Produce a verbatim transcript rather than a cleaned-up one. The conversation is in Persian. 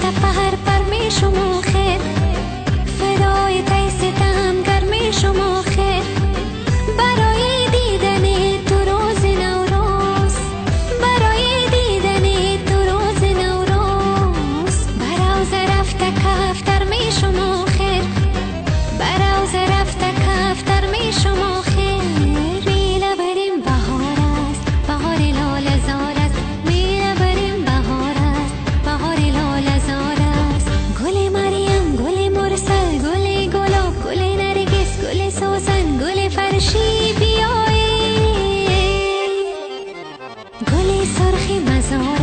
سفر پر می شما خیر، فدای تیستم گر می شما خیر. برای دیدن تو روز نوروز، برای دیدن تو روز نوروز، براوز رفته کفتر می شما خیر، براوز رفته کفتر می شما خیر. میله بریم بهار است، بهار لاله زار است، میله بریم بهار است، بهار لاله زار است. گل مریم، گل مرسل، گل گلاب، گل نرگس، گل سوسن، گل فرشی بیایی، گل سرخ مزار